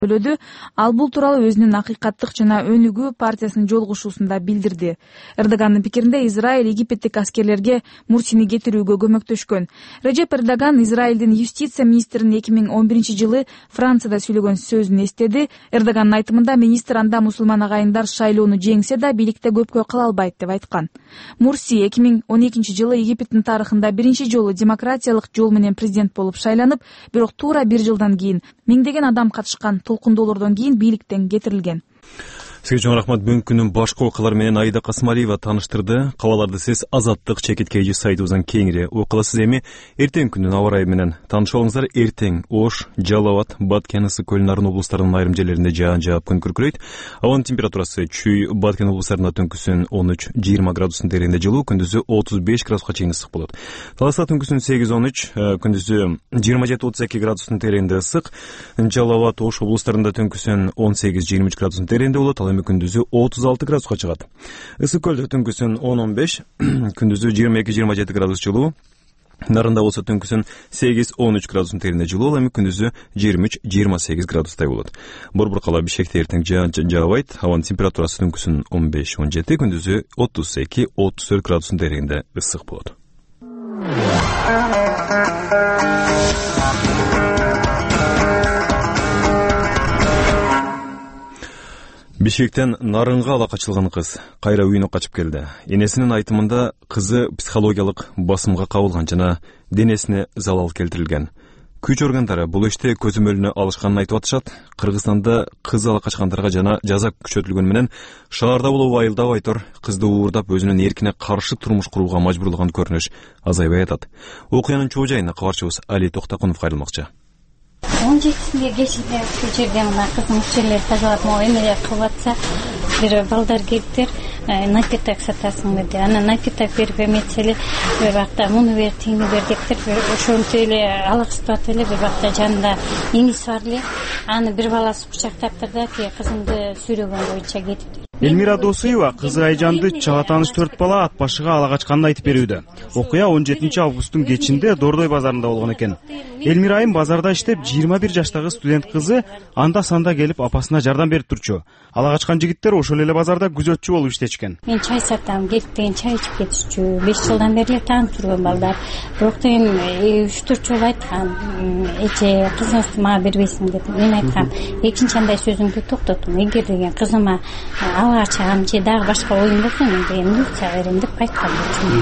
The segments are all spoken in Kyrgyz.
Ал бул тууралуу өзүнүн Акыйкаттык жана Өнүгүү партиясынын жолугушуусунда билдирди. Эрдогандын пикиринде Израиль египеттик аскерлерге Мурсини кетирүүгө көмөктөшкөн. Режеп Эрдоган Израилдин юстиция министринин 2011-жылы Францияда сүйлөгөн сөзүн эстеди. Эрдогандын айтымында министр анда мусулман агайындар шайлоону жеңсе да бийликте көпкө кала албайт деп айткан. Мурси 2012-жылы Египеттин тарыхында биринчи жолу демократиялык жол менен президент болуп шайланып, бирок туура бир жылдан кийин миңдеген адам катышкан толкундоолордон кийин бийликтен кетирилген. Сизге чоң рахмат. Бүгүнкү күнүн башкы окуялары менен Аида Касымалиева тааныштырды. Кабарларды сиз Азаттык чекиткейчи сайтыбыздан кеңири окуй аласыз. Эми эртең күнүн аба ырайы менен таанышып алыңыздар. Эртең Ош, Жалал Абад, Баткен, Ысык Көл, Нарын облустарынын айрым жерлеринде жаан жаап күн күркүрөйт. Абанын температурасы Чүй, Баткен облустарында түнкүсүн 13-20 градустун дерегинде жылуу, күндүзү 35 градуска чейин ысык болот. Таласта түнкүсүн 8-13, күндүзү 27-32 градустун дерегинде ысык. Жалал Абад, Ош облустарында түнкүсүн 18-23 градустун дерегинде болот. Эми күндүзү 36 градуска чыгат. Ысык Көлдө түнкүсүн 10-15, күндүзү 22-27 градус жылуу. Нарында болсо түнкүсүн 8-13 градустун дерегинде жылуу, эми күндүзү 23-28 градустай болот. Борборкала Бишкекте эртең жаан жаабайт. Абанын температурасы түнкүсүн 15-17, күндүзү 32-34 градустун дерегинде ысык болот. Бишкектен Нарынга ала качылган кыз кайра үйүнө качып келди. Энесинин айтымында кызы психологиялык басымга кабылган жана денесине залал келтирилген. Күч органдары бул иште көзөмөлүнө алышканын айтып атышат. Кыргызстанда кыз ала качкандарга жана жаза күчөтүлгөн менен шаарда болуп айылда байтор кызды уурдап өзүнүн эркине каршы турмуш курууга мажбурлаган көрүнүш азайбай атат. Окуянын чоо жайына кабарчыбыз Али Токтакунов кайрылмакчы. 17-синде кечинде ушул жерде мына кыздын жерлери тазалап, могу эмелер кылып атса, бир балдар келиптир, напиток сатасың деди. Анан напиток берип эметсе эле, бир бакта муну бер, тигини бер дептир, ошентип эле алаксытып эле, бир бакта жанында иниси бар эле. Аны бир баласы кучактаптыр да, кызымды сүйлөгөн боюнча кетиптир. Элмира Досуева кызы Айжанды чала тааныш 4 бала ат башыга ала качканын айтып берүүдө. Окуя 17 августтун кечинде Дордой базарында болгон экен. Элмира айым базарда иштеп, 21 жаштагы студент кызы анда-санда келип апасына жардам берип турчу. Ала качкан жигиттер ошол эле базарда күзөтчү болуп иштечкен. Мен чай сатам, келип деген чай ичип кетишчү. 5 жылдан бери таанып жүргөн балдар. Бирок деген 3-4 жолу айткан, эче кызыңызды мага бербейсиң деп. Мен айткам, экинчи андай сөзүңдү токтотум. Эгер деген кызыма ачам же дагы башка оюң болсо, мен деген милицияга берем деп айткан.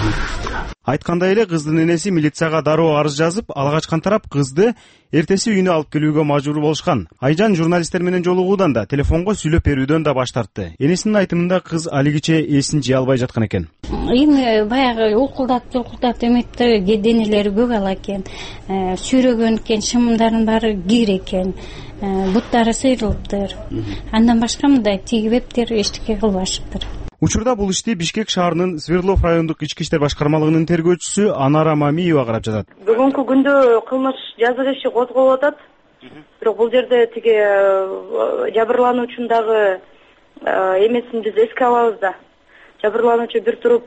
Айткандай эле кыздын энеси милицияга дароо арыз жазып, ала качкан тарап кызды эртеси үйүнө алып келүүгө мажбур болушкан. Айжан журналисттер менен жолугуудан да, телефонго сүйлөп берүүдөн да баш тартты. Энесинин айтымында кыз алигиче эсин жыя албай жаткан экен. Эми баягы улкулдап эметти, денелери көк ала экен, сүйрөгөн экен, шымдардын баары кир экен. Буттары сыйрылыптыр. Андан башка мындай тигибептир, эчтеке кылбашыптыр. Учурда бул ишти Бишкек шаарынын Свердлов райондук ички иштер башкармалыгынын тергөөчүсү Анара Мамиева карап жатат. Бүгүнкү күндө кылмыш жазык иши козголуп атат. Бирок бул жерде тиги жабырлануучунун дагы эмесин биз эске алабыз да. Жабырлануучу бир туруп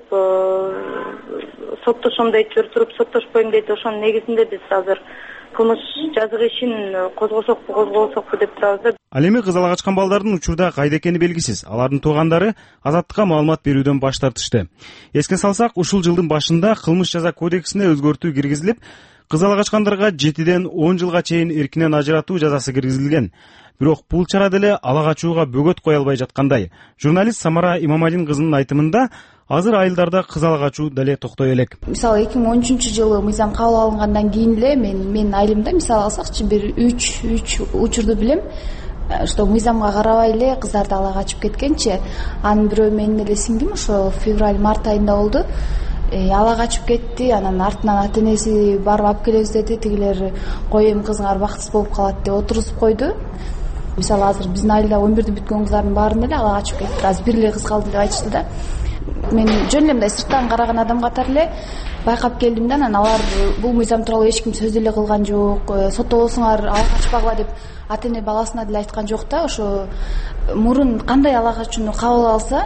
соттошом дейт, бир туруп соттошпойм дейт. Ошонун негизинде биз азыр кылмыш жазык ишин козгосокпу, козголсокпу деп турабыз. Ал эми кыз ала качкан балдардын учурда кайда экени белгисиз. Алардын туугандары Азаттыкка маалымат берүүдөн баш тартышты. Эске салсак, ушул жылдын башында кылмыш жаза кодексине өзгөртүү киргизилип, кыз ала качкандарга 7-ден 10 жылга чейин эркинен ажыратуу жазасы киргизилген. Бирок бул чара деле ала качууга бөгөт кое албай жаткандай. Журналист Самара Имамалин кызынын айтымында, азыр айылдарда кыз ала качуу деле токтой элек. Мисалы 2013-жылы мыйзам кабыл алынгандан кийин эле мен айылымда мисалы алсакчы бир 3 учурду билем, что мыйзамга карабай эле кыздарды ала качып кеткенчи. Анын бирөө менин эле сиңдим ошо февраль-март айында болду. Ала качып кетти, анан артынан ата-энеси барып алып келебиз деди. Тигилер кой эми кызыңар бактысыз болуп калат деп отургузуп койду. Мисалы азыр биздин айылда 11 бүткөн кыздардын баарын эле ала качып кетти. Азыр бир эле кыз калды деп айтышты да. Мен жөн эле мындай сырттан караган адам катары эле байкап келдим да, анан алар бул мыйзам тууралуу эч ким сөз деле кылган жок. Соттобосуңар ала качпагыла деп ата-эне баласына деле айткан жок да. Ошо мурун кандай ала качууну кабыл алса,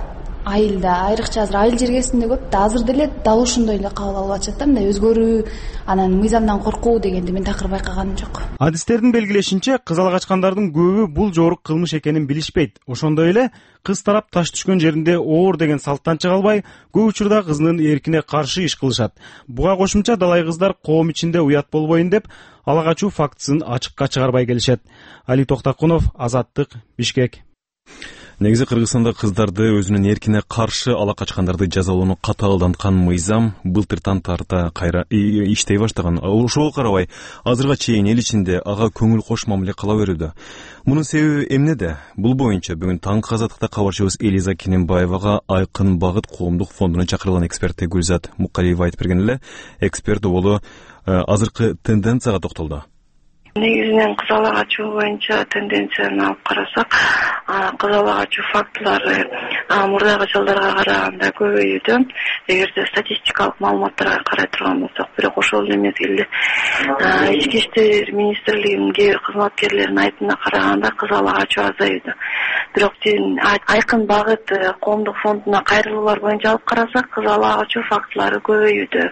айылда, айрыкча азыр айыл жергесинде көп да, азыр деле дал ошондой эле кабыл алып атышат да, мындай өзгөрүү, анан мыйзамдан коркуу дегенди мен такыр байкаганым жок. Адистердин белгилешинче, кызал качкандардын көбү бул жорук кылмыш экенин билишпейт. Ошондой эле кыз тарап таш түшкөн жеринде оор деген салттан чыга албай, көп учурда кызынын эркине каршы иш кылышат. Буга кошумча далай кыздар коом ичинде уят болбойн деп ала качуу фактысын ачыкка чыгарбай келишет. Али Токтакунов, Азаттык, Бишкек. Негизи Кыргызстанда кыздарды өзүнүн эркине каршы ала качкандарды жазалоону катаалданткан мыйзам былтыртан тарта кайра иштей баштаган. Ошого карабай, азырга чейин эл ичинде ага көңүл кош мамиле кыла берүүдө. Мунун себеби эмнеде? Бул боюнча бүгүн таңкы Азаттыкта кабарчыбыз Элиза Кинембаевага Айкын багыт коомдук фондунун чакырылган эксперти Гүлзат Мукалиева айтып берген эле. Эксперт болу азыркы тенденцияга токтолду. Негизинен кыз ала качуу боюнча тенденцияны алып карасак, кыз ала качуу фактылары мурдагы жылдарга караганда көбөйүүдө. Эгерде статистикалык маалыматтарга карай турган болсок, бирок ошол эле мезгилде ички иштер министрлигинин кээ бир кызматкерлеринин айтымына караганда кыз ала качуу азаюуда. Бирок Айкын багыт коомдук фондуна кайрылуулар боюнча алып карасак, кыз ала качуу фактылары көбөйүүдө.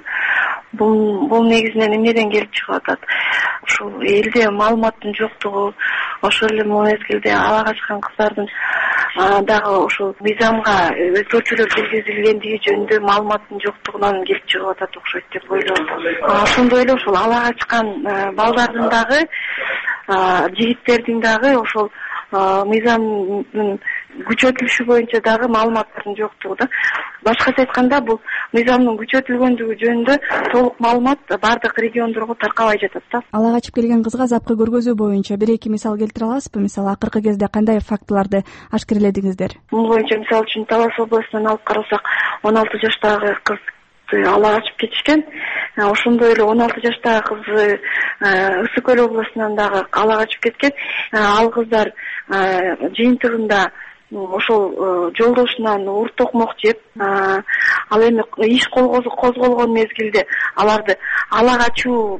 Бул негизинен эмнеден келип чыгып атат? Ушул элде маалыматтын жоктугу, ошол эле мезгилде ала качкан кыздардын дагы ошол мыйзамга өзгөртүүлөр киргизилгендиги жөнүндө маалыматтын жоктугунан келип чыгып атат окшойт деп ойлойм. Ошондой эле ошол ала качкан балдардын дагы, жигиттердин дагы ошол мыйзамдын күчөтүлүшү боюнча дагы маалыматтардын жоктугу да. Башкача айтканда, бул мыйзамдын күчөтүлгөндүгү жөнүндө толук маалымат бардык региондорго таркабай жатат да. Ала качып келген кызга запкы көргөзүү боюнча бир-эки мисал келтире аласызбы? Мисалы, акыркы кезде кандай фактыларды ашкереледиңиздер? Бул боюнча мисалы үчүн Талас областынан алып карасак, 16 жаштагы кыз ала качып кетишкен. Ошондой эле 16 жаштагы кыз Ысык Көл областынан дагы ала качып кеткен. Ал кыздар жыйынтыгында ошол жолдошунан урт токмок жеп, ал эми иш козголгон мезгилде аларды ала качуу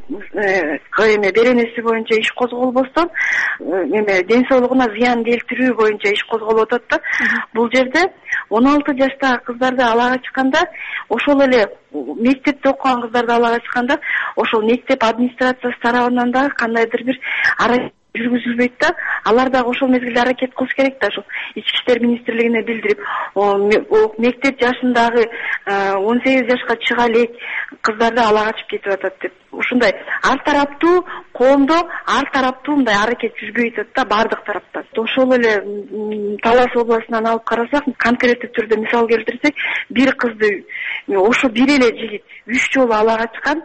беренеси боюнча иш козголбостон ден соолугуна зыян келтирүү боюнча иш козголуп атат да. Бул жерде 16 жаштагы кыздарды ала качканда, ошол эле мектепте окуган кыздарды ала качканда, ошол мектеп администрациясы тарабынан дагы кандайдыр бир аракет жүргүзүлбөйт да. Алар дагы ошол мезгилде аракет кылыш керек да, ошол ички иштер министрлигине билдирип, мектеп жашындагы 18 жашка чыга элек кыздарды ала качып кетип атат деп. Ушундай ар тараптуу коомдо ар тараптуу мындай аракет жүрбөй атат да, бардык тараптан. Ошол эле Талас областынан алып карасак, конкреттүү түрдө мисал келтирсек, бир кызды ошо бир эле жигит 3 жолу ала качкан.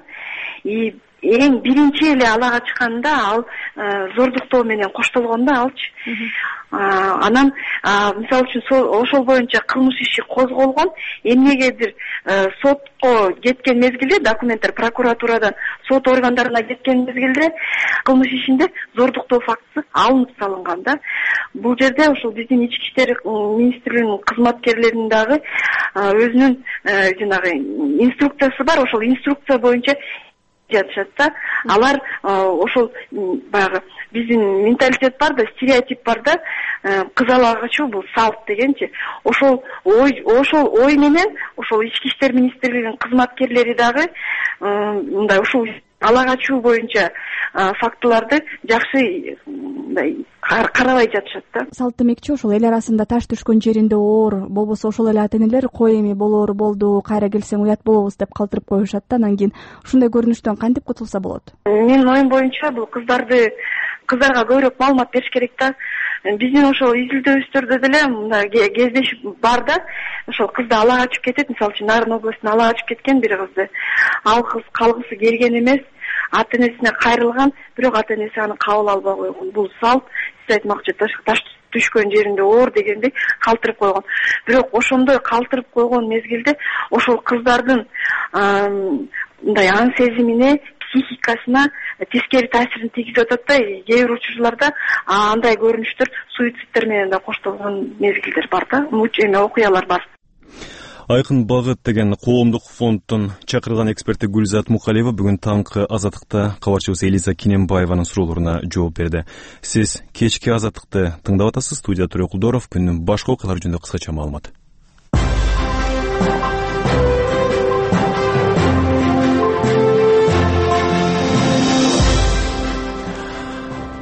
Эң биринчи эле ала качканда ал зордуктоо менен коштолгон да, алчы. Анан мисалы үчүн ошол боюнча кылмыш иши козголгон. Эмнегедир сотко кеткен мезгилде документтер прокуратурадан сот органдарына кеткен мезгилде кылмыш ишинде зордуктоо фактысы алынып салынган да. Бул жерде ошол биздин ички иштер министрлигинин кызматкерлеринин дагы өзүнүн жанагы инструкциясы бар. Ошол инструкция боюнча жатышат да. Алар ошол баягы биздин менталитет бар да, стереотип бар да, кыз ала качуу бул салт дегенчи. Ошол ой менен ошол ички иштер министрлигинин кызматкерлери дагы мындай ушул ала качуу боюнча фактыларды жакшы карабай жатышат да. Салт демекчи, ошол эл арасында таш түшкөн жеринде оор, болбосо ошол эле ата-энелер кой эми болоору болду, кайра келсең уят болобуз деп калтырып коюшат да. Анан кийин ушундай көрүнүштөн кантип кутулса болот? Менин оюм боюнча бул кыздарга көбүрөөк маалымат бериш керек да. Биздин ошол изилдөөбүздөрдө деле мындай кездеш бар да. Ошол кызды ала качып кетет, мисалы үчүн Нарын областына ала качып кеткен бир кызды. Ал кыз калгысы келген эмес, ата-энесине кайрылган, бирок ата-энеси аны кабыл албай койгон. Бул салт, сиз айтмакчы таш түшкөн жеринде оор дегендей калтырып койгон. Бирок ошондой калтырып койгон мезгилде ошол кыздардын мындай аң сезимине, психикасына тескери таасирин тийгизип атат да. Кээ бир учурларда андай көрүнүштөр суицидтер менен да коштолгон мезгилдер бар да, окуялар бар. Айкын багыт деген коомдук фонддун чакырылган эксперти Гүлзат Мукалиева бүгүн таңкы Азаттыкта кабарчыбыз Элиза Кинембаеванын суроолоруна жооп берди. Сиз кечки Азаттыкты тыңдап атасыз. Студияда Турой Кулдоров. Күндүн башка окуялары жөнүндө кыскача маалымат.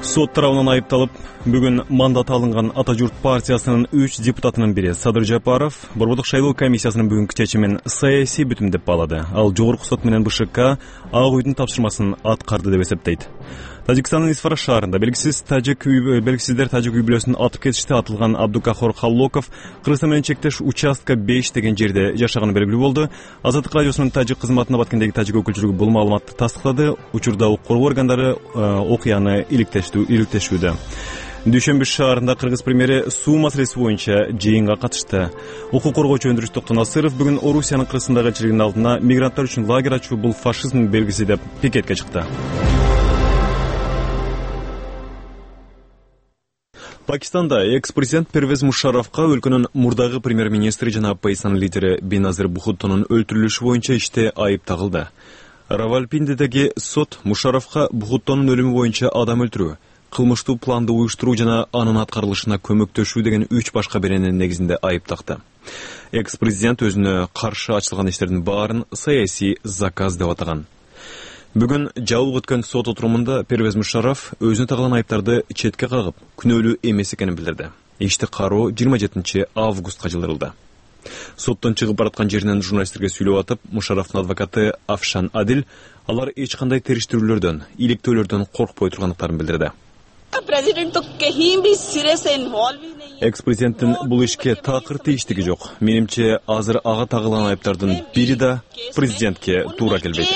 Сот тарабынан айыпталып, бүгүн мандат алынган Ата журт партиясынын 3 депутатынын бири Садыр Жапаров Борбордук шайлоо комиссиясынын бүгүнкү чечимин саясий бүтүм деп баалады. Ал жогорку сот менен БШК Ак үйдүн тапшырмасын аткарды деп эсептейт. Тажикстандын Исфара шаарында белгисиздер тажик үй бүлөсүн атып кетиште атылган Абдукахор Халлоков Кыргызстан менен чектеш участка 5 деген жерде жашаганы белгилүү болду. Азаттык радиосунун тажик кызматына баткендеги тажик өкүлчүлүгү бул маалыматты тастыктады. Учурда укук коргоо органдары окуяны иликтешүүдө. Дүйшөмбү шаарында Кыргыз премьери суу маселеси боюнча жыйынга катышты. Укук коргоочу Өндүрүш Токтонасыров бүгүн Орусиянын кырсындагы элчилигинин алдына мигранттар үчүн лагерь ачуу бул фашизмдин белгиси деп пикетке чыкты. Пакистанда экс-президент Первез Мушаровка өлкөнүн мурдагы премьер-министри жана оппозициянын лидери Беназир Бухуттонун өлтүрүлүшү боюнча иште айып тагылды. Равалпиндидеги сот Мушаровка Бухуттонун өлүмү боюнча адам өлтүрүү, кылмыштуу планды уюштуруу жана анын аткарылышына көмөктөшүү деген 3 башка беренин негизинде айып такты. Экс-президент өзүнө каршы ачылган иштердин баарын саясий заказ деп атаган. Бүгүн жабык өткөн сот отурумунда Первез Мушаров өзүнө тагылган айыптарды четке кагып, күнөөлүү эмес экенин билдирди. Ишти кароо 27 августка жылдырылды. Соттон чыгып бараткан жеринен журналисттерге сүйлөп атып, Мушаровдун адвокаты Афшан Адил алар эч кандай териштирүүлөрдөн, иликтөөлөрдөн коркпой тургандыктарын билдирди. Экс-президенттин бул ишке такыр тийиштиги жок. Менимче азыр ага тагылган айыптардын бири да президентке туура келбейт.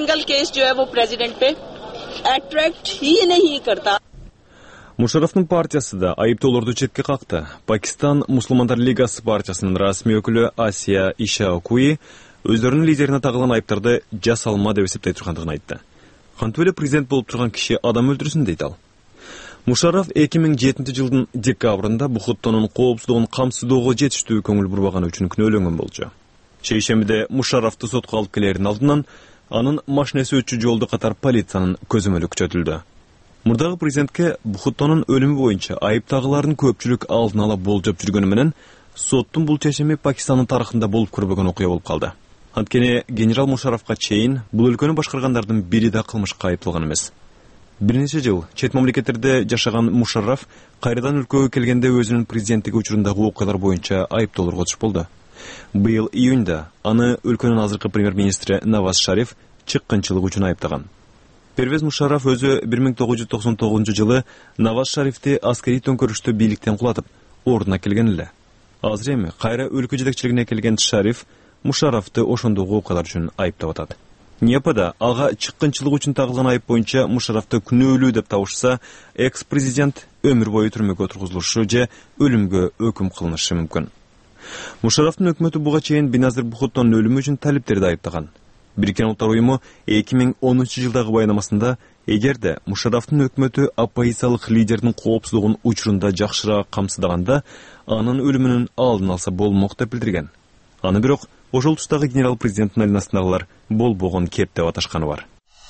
Мушаровдун партиясы да айыптоолорду четке какты. Пакистан Мусулмандар лигасы партиясынын расмий өкүлү Асия Ишаокуи өздөрүнүн лидерине тагылган айыптарды жасалма деп эсептей тургандыгын айтты. Кантип эле президент болуп турган киши адам өлтүрсүн дейт ал. Мушаров 2007 жылдын декабрында Бухуттонун коопсуздугун камсыздоого жетиштүү көңүл бурбаганы үчүн күнөөлөнгөн болчу. Шейшембиде Мушаровду сотко алып келердин алдынан анын машинеси өтчү жолду катар полициянын көзөмөлү күчөтүлдү. Мурдагы президентке Бухуттонун өлүмү боюнча айыптагылардын көпчүлүк алдын ала болжоп жүргөнү менен соттун бул чечими Пакистандын тарыхында болуп көрбөгөн окуя болуп калды. Анткени генерал Мушаровка чейин бул өлкөнү башкаргандардын бири да кылмышка айыпталган эмес. Бир нече жыл чет мамлекеттерде жашаган Мушаров кайрадан өлкөгө келгенде өзүнүн президенттиги учурундагы окуялар боюнча айыптоолорго туш болду. Быйыл июнда аны өлкөнүн азыркы премьер-министри Наваз Шариф чыккынчылык үчүн айыптаган. Первез Мушаров өзү 1999 жылы Наваз Шарифти аскерий төңкөрүштө бийликтен кулатып, ордуна келген эле. Азыр эми кайра өлкө жетекчилигине келген Шариф Мушаровду ошондогу окуялар үчүн айыптап атат. Непада ага чыккынчылык үчүн тагылган айып боюнча Мушаровду күнөөлүү деп табышса, экс-президент өмүр бою түрмөгө отургузулушу же өлүмгө өкүм кылынышы мүмкүн. Мушаровдун өкмөтү буга чейин Беназир Бухуттонун өлүмү үчүн талиптерди айыптаган. Бириккен Улуттар уюму 2010 жылдагы баянамасында эгерде Мушаровдун өкмөтү оппозициялык лидердин коопсуздугун учурунда жакшыраак камсыздаганда, анын өлүмүнүн алдын алса болмок деп билдирген. Аны бирок ошол тустагы генерал президенттин айланасындагылар болбогон кеп деп аташканы бар.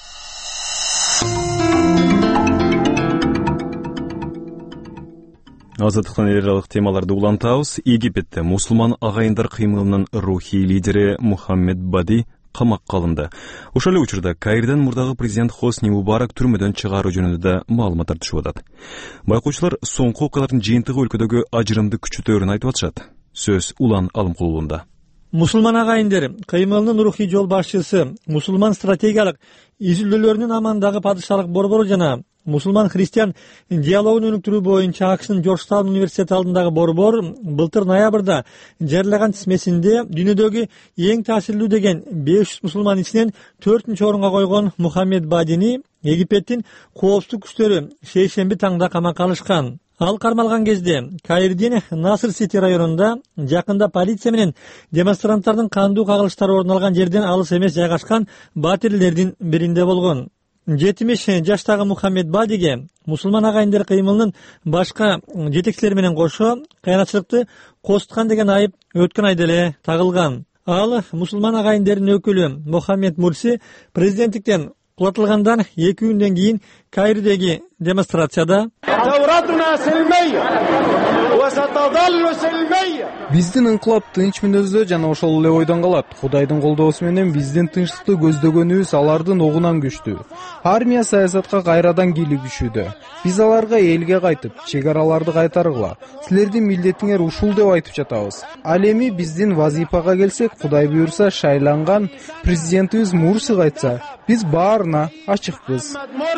Азаттыктан эл аралык темаларды улантабыз. Египетте мусулман агайындар кыймылынын рухий лидери Мухаммед Бади камакка алынды. Ошол эле учурда Каирден мурдагы президент Хосни Мубарак түрмөдөн чыгаруу жөнүндө да маалыматтар түшүп атат. Байкоочулар соңку окуялардын жыйынтыгы өлкөдөгү ажырымды күчөтөөрүн айтып атышат. Сөз Улан Алымкулуулунда. Мусулман агайындар кыймылынын рухий жол башчысы, мусулман стратегиялык изилдөөлөрүнүн амандагы падышалык борбору жана мусулман христиан диалогун өнүктүрүү боюнча АКШнын Жоржтаун университети алдындагы борбор былтыр ноябрда жарыяган тизмесинде дүйнөдөгү эң таасирлүү деген 500 мусулман ичинен 4-чү орунга койгон Мухаммед Бадини Египеттин коопсуздук күчтөрү шейшемби таңда камакка алышкан. Ал кармалган кезде Каирдин Насыр Сити районунда жакында полиция менен демонстранттардын кандуу кагылыштары орун алган жерден алыс эмес жайгашкан батирлердин биринде болгон. 70 жаштагы Мухаммед Бадиге мусулман агайындар кыймылынын башка жетекчилери менен кошо кыянатчылыкты козуткан деген айып өткөн айда эле тагылган. Ал мусулман агайындардын өкүлү Мухаммед Мурси президенттиктен кулатылгандан 2 күндөн кийин Каирдеги демонстрацияда Биздин ыңкылап тынч мүнөздө жана ошол эле ойдон калат. Кудайдын колдоосу менен биздин тынчтыкты көздөгөнүбүз алардын огунан күчтүү. Армия саясатка кайрадан кийлигишүүдө. Биз аларга элге кайтып, чек араларды кайтаргыла. Силердин милдетиңер ушул деп айтып жатабыз. Ал эми биздин вазифага келсек, Кудай буйрса шайланган президентибиз Мурси кайтса, биз баарына ачыкпыз.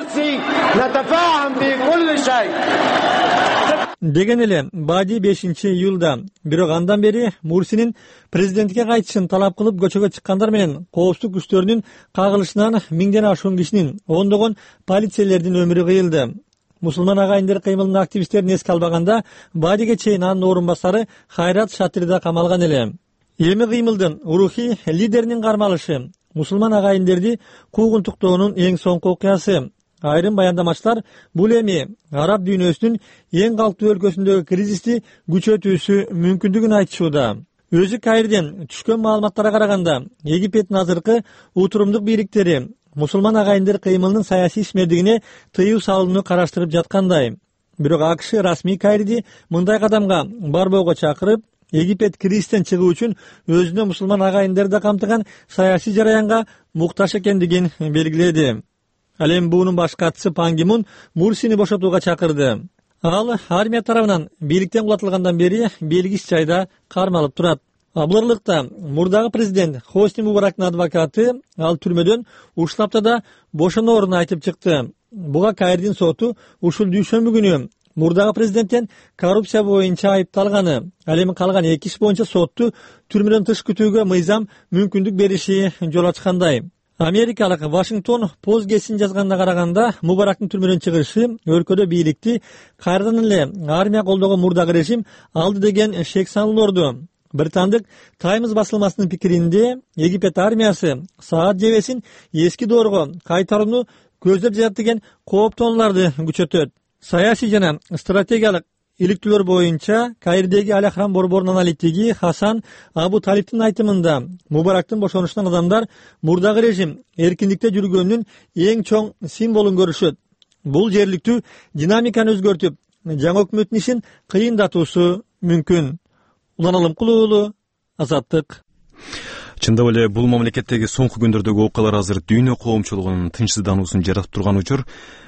Деген эле Бади 5-июлда, бирок андан бери Мурсинин президентке кайтышын талап кылып көчөгө чыккандар менен коопсуздук күчтөрүнүн кагылышынан миңден ашуун кишинин, ондогон полицейлердин өмүрү кыйылды. Мусулман агайындар кыймылынын активисттерин эске албаганда, Бадиге чейин анын орун басары Хайрат Шатирда камалган эле. Эми кыймылдын рухий лидеринин кармалышы мусулман агайындарды куугунтуктоонун эң соңку окуясы. Айрым баяндамачылар бул эми араб дүйнөсүнүн эң калктуу өлкөсүндөгү кризисти күчөтүүсү мүмкүндүгүн айтышууда. Өзү Каирден түшкөн маалыматтарга караганда, Египеттин азыркы утурумдук бийликтери мусулман агайындар кыймылынын саясий ишмердигине тыюу салууну караштырып жаткандай. Бирок АКШ расмий Каирди мындай кадамга барбоого чакырып, Египет кризистен чыгуу үчүн өзүнө мусулман агайындарды камтыган саясий жараянга муктаж экендигин белгиледи. Ал эми буунун баш катчысы Пан Ги Мун Мурсини бошотууга чакырды. Ал армия тарабынан бийликтен кулатылгандан бери белгисиз жайда кармалып турат. Бул ырлыкта мурдагы президент Хосни Мубарактын адвокаты ал түрмөдөн ушул аптада бошоноорун айтып чыкты. Буга Каирдин соту ушул дүйшөмбү күнү мурдагы президенттен коррупция боюнча айыпталганы, ал эми калган 2 иш боюнча сотту түрмөдөн тыш күтүүгө мыйзам мүмкүндүк бериши жол ачкандай. Америкалык Вашингтон Пост гезитине жазганына караганда, Мубарактын түрмөдөн чыгышы өлкөдө бийликти кайрадан эле армия колдогон мурдагы режим алды деген шек салынорду. Британдык Таймс басылмасынын пикиринде, Египет армиясы саат жебесин эски доорго кайтарууну көздөп жатат деген кооптонуларды күчөтөт. Саясий жана стратегиялык иликтүүлөр боюнча Каирдеги Аль-Ахрам борборунун аналитиги Хасан Абу Талиптин айтымында, Мубарактын бошонушунан адамдар мурдагы режим эркиндикте жүргөнүнүн эң чоң символун көрүшөт. Бул жергиликтүү динамиканы өзгөртүп, жаңы өкмөттүн ишин кыйындатуусу мүмкүн. Улан Алымкулуу уулу, Азаттык. Чындап эле бул мамлекеттеги соңку күндөрдөгү окуялар азыр дүйнө коомчулугунун тынчсыздануусун жаратып турган учур.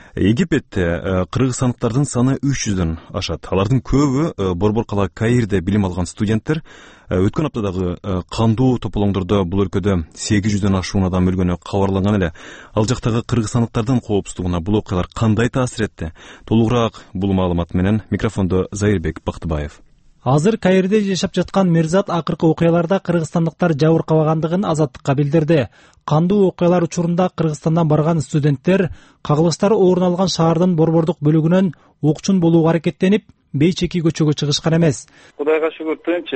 Египетте кыргызстандыктардын саны 300дөн ашат. Алардын көбү борбор кала Каирде билим алган студенттер. Өткөн аптадагы кандуу тополоңдордо бул өлкөдө 800дөн ашуун адам өлгөнү кабарланган эле. Ал жактагы кыргызстандыктардын коопсуздугуна бул окуялар кандай таасир этти? Толугураак бул маалымат менен микрофондо Зайырбек Бактыбаев. Азыр Каирде жашап жаткан Мирзат акыркы окуяларда кыргызстандыктар жабыркабагандыгын Азаттыкка билдирди. Кандуу окуялар учурунда Кыргызстандан барган студенттер кагылыштар орун алган шаардын борбордук бөлүгүнөн укчун болууга аракеттенип, бейчеки көчөгө чыгышкан эмес. Кудайга шүгүр, тынч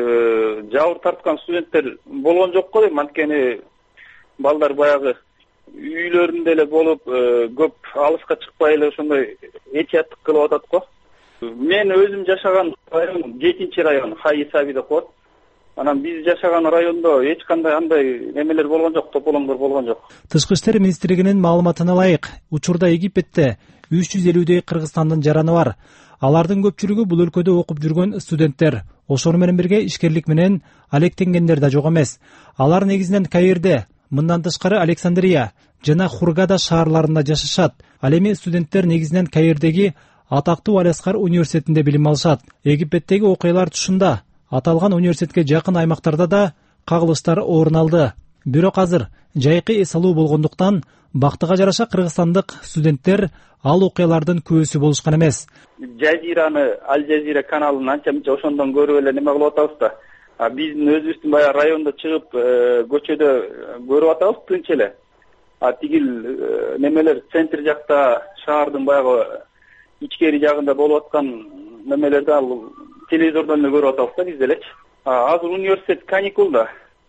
жабыр тарткан студенттер болгон жок го дейм. Анткени балдар баягы үйлөрүндө эле болуп, көп алыска чыкпай эле ошондой этияттык кылып атат го. Мен өзүм жашаган район 7-район, Хайисаби деп коет. Анан биз жашаган райондо эч кандай андай немелер болгон жок, тополоңдор болгон жок. Тышкы иштер министрлигинин маалыматына ылайык, учурда Египетте 350дей Кыргызстандын жараны бар. Алардын көпчүлүгү бул өлкөдө окуп жүргөн студенттер. Ошону менен бирге ишкерлик менен алектенгендер да жок эмес. Алар негизинен Каирде, мындан тышкары Александрия жана Хургада шаарларында жашашат. Ал эми студенттер негизинен Каирдеги атактуу Аль-Аскар университетинде билим алышат. Египеттеги окуялар тушунда аталган университетке жакын аймактарда да кагылыштар орун алды. Бирок азыр жайкы эс алуу болгондуктан бактыга жараша кыргызстандык студенттер ал окуялардын күбөсү болушкан эмес. Жазираны Аль-Жазира каналын анча-мынча ошондон көрүп эле неме кылып атабыз да. Биздин өзүбүздүн баягы райондо чыгып көчөдө көрүп атабыз тынч эле. Тигил немелер центр жакта шаардын баягы ичкери жагында болуп аткан немелерди ал телевизордон эле көрүп атабыз да биз делечи. Азыр университет каникулда.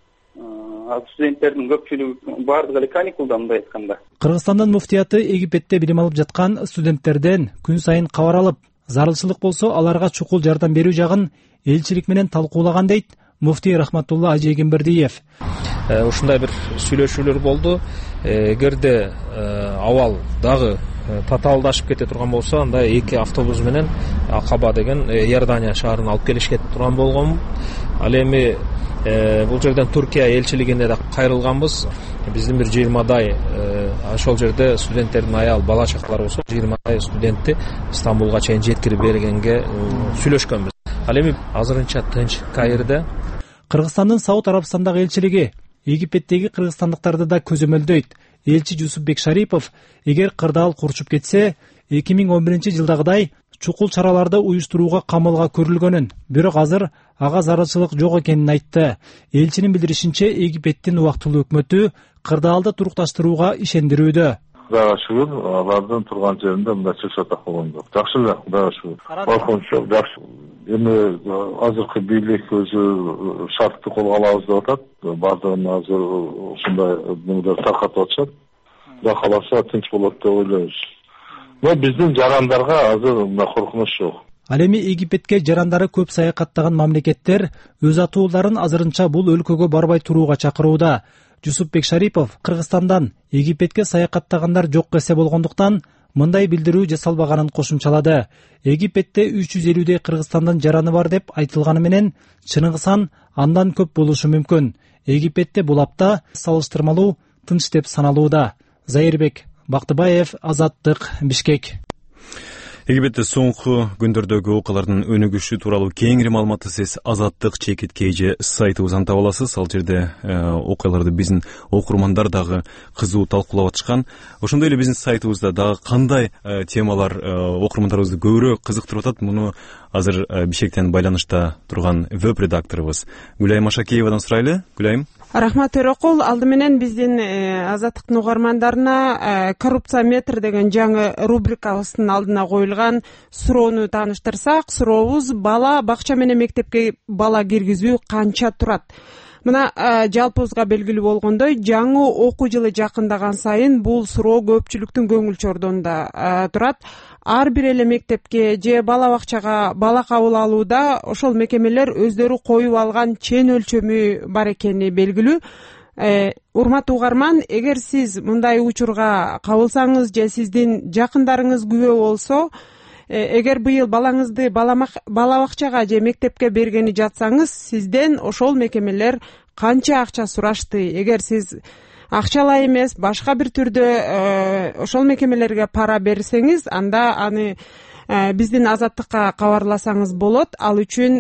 Студенттердин көпчүлүгү баардыгы эле каникулда мындай айтканда. Кыргызстандын муфтияты Египетте билим алып жаткан студенттерден күн сайын кабар алып, зарылчылык болсо аларга чукул жардам берүү жагын элчилик менен талкуулаган дейт муфтий Рахматулла Ажегенбердиев. Ушундай бир сүйлөшүүлөр болду. Эгерде абал дагы татаалдашып кете турган болсо анда 2 автобус менен Акаба деген Иордания шаарына алып келишке турган болгон. Ал эми бул жерден Туркия элчилигине да кайрылганбыз. Биздин бир 20дай ошол жерде студенттердин аял бала чакалары болсо 20дай студентти Стамбулга чейин жеткирип бергенге сүйлөшкөнбүз. Ал эми азырынча тынч Каирде. Кыргызстандын Сауд Арабстандагы элчилиги Египеттеги кыргызстандыктарды да көзөмөлдөйт. Элчи Жусупбек Шарипов эгер кырдаал курчуп кетсе 2011-жылдагыдай чукул чараларды уюштурууга камылга көрүлгөнүн, бирок азыр ага зарылчылык жок экенин айтты. Элчинин билдиришинче Египеттин убактылуу өкмөтү кырдаалды турукташтырууга ишендирүүдө. Кудайга шүгүр, алардын турган жеринде мындай чыгышатак болгон жок. Жакшы эле, Кудайга шүгүр. Коркунуч жок, жакшы. Эми азыркы бийлик өзү шартты колго алабыз деп атат. Баардыгын азыр ушундай нелер таркатып атышат. Кудай кааласа тынч болот деп ойлойбуз. Но биздин жарандарга азыр мындай коркунуч жок. Ал эми Египетке жарандары көп саякаттаган мамлекеттер өз атууларын азырынча бул өлкөгө барбай турууга чакырууда. Жусупбек Шарипов Кыргызстандан Египетке саякаттагандар жок эсе болгондуктан мындай билдирүү жасалбаганын кошумчалады. Египетте 350дөй Кыргызстандын жараны бар деп айтылганы менен чыныгы сан андан көп болушу мүмкүн. Египетте бул апта салыштырмалуу тынч деп саналууда. Зайырбек Бактыбаев, Азаттык, Бишкек. Египетте соңку күндөрдөгү окуялардын өнүгүшү тууралуу кеңири маалыматты сиз Азаттык чекиткейжи сайтыбыздан таба аласыз. Ал жерде окуяларды биздин окурмандар дагы кызуу талкуулап атышкан. Ошондой эле биздин сайтыбызда дагы кандай темалар окурмандарыбызды көбүрөөк кызыктырып атат, муну азыр Бишкектен байланышта турган веб-редакторубуз Гүлайым Ашакеевадан сурайлы. Гүлайым. Рахмат Төрөкул, алды менен биздин Азаттыктын угармандарына коррупция метр деген жаңы рубрикабыздын алдына коюлган суроону тааныштырсак, сурообуз бала бакча менен мектепке бала киргизүү канча турат? Мына жалпыбызга белгилүү болгондой, жаңы окуу жылы жакындаган сайын бул суроо көпчүлүктүн көңүл чордонунда турат. Ар бир эле мектепке же бала бакчага бала кабыл алууда ошол мекемелер өздөрү коюп алган чен өлчөмү бар экени белгилүү. Урматтуу угарман, эгер сиз мындай учурга кабылсаңыз же сиздин жакындарыңыз күбө болсо, эгер быйыл балаңызды бала бакчага же мектепке бергени жатсаңыз, сизден ошол мекемелер канча акча сурашты? Эгер сиз акчалай эмес, башка бир түрдө ошол мекемелерге пара берсеңиз, анда аны биздин Азаттыкка кабарласаңыз болот. Ал үчүн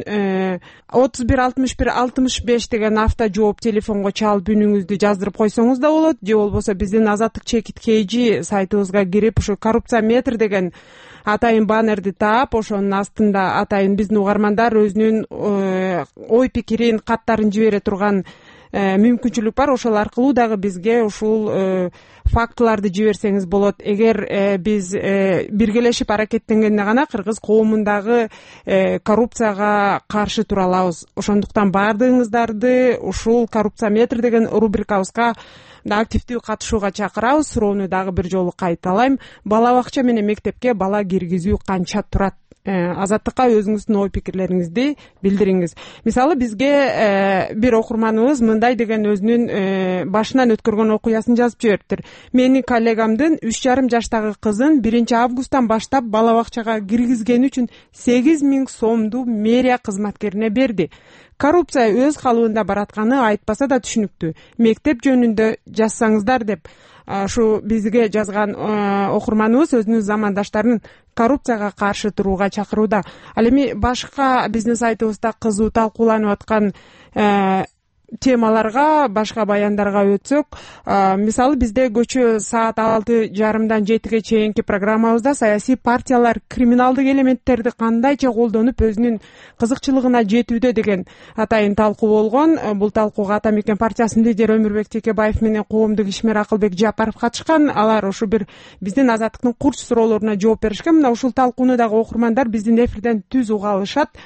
316165 деген авто жооп телефонго чалып үнүңүздү жаздырып койсоңуз да болот, же болбосо биздин Азаттык чекиткейжи сайтыбызга кирип, ушу коррупция метр деген атайын баннерди таап, ошонун астында атайын биздин угармандар өзүнүн ой пикирин, каттарын жибере турган мүмкүнчүлүк бар. Ошол аркылуу дагы бизге ушул фактыларды жиберсеңиз болот. Эгер биз биргелешип аракеттенгенде гана кыргыз коомундагы коррупцияга каршы тура алабыз. Ошондуктан баардыгыңыздарды ушул коррупция метр деген рубрикабызга активдүү катышууга чакырабыз. Суроону дагы бир жолу кайталайм. Бала бакча менен мектепке бала киргизүү канча турат? Азаттыкка өзүңүздүн ой пикирлериңизди билдириңиз. Мисалы, бизге бир окурманыбыз мындай деген өзүнүн башынан өткөргөн окуясын жазып жибериптир. Менин коллегамдын 3,5 жаштагы кызын 1-августтан баштап бала бакчага киргизгени үчүн 8000 сомду мэрия кызматкерине берди. Коррупция өз калыбында баратканы айтпаса да түшүнүктүү. Мектеп жөнүндө жазсаңыздар деп ушу бизге жазган окурманыбыз өзүнүн замандаштарын коррупцияга каршы турууга чакырууда. Ал эми башка биздин сайтыбызда кызуу талкууланып аткан темаларга, башка баяндарга өтсөк, мисалы бизде көчө саат 6:30-дан 7-ге чейинки программабызда саясий партиялар криминалдык элементтерди кандайча колдонуп өзүнүн кызыкчылыгына жетүүдө деген атайын талкуу болгон. Бул талкууга Ата Мекен партиясынын лидери Өмүрбек Текебаев менен коомдук ишмер Акылбек Жапаров катышкан. Алар ушу бир биздин Азаттыктын курч суроолоруна жооп беришкен. Мына ушул талкууну дагы окурмандар биздин эфирден түз уга алышат.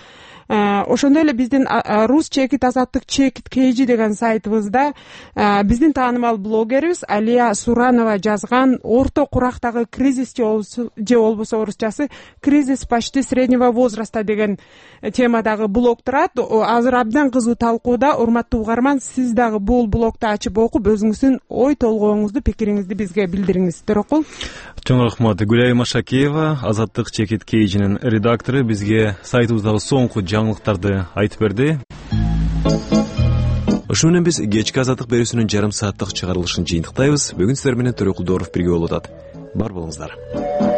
ошондой эле биздин рус чекит азаттык чекит kg деген сайтыбызда биздин таанымал блогерибиз Алия Суранова жазган орто курактагы кризис же болбосо орусчасы кризис почти среднего возраста деген темадагы блог турат. Азыр абдан кызуу талкууда. Урматтуу угарман, сиз дагы бул блогду ачып окуп өзүңүздүн ой толгооңузду, пикириңизди бизге билдириңиз. Төрөкул. Чоң рахмат. Гүлай Машакеева, Азаттык чекит kg'нин редактору, бизге сайтыбыздагы соңку жаңылыктарды айтып берди. Ошо менен биз кечки азаттык берүүсүнүн жарым сааттык чыгарылышын жыйынтыктайбыз. Бүгүн сиздер менен Төрөкул Дооров бирге болуп атат. Бар болуңуздар.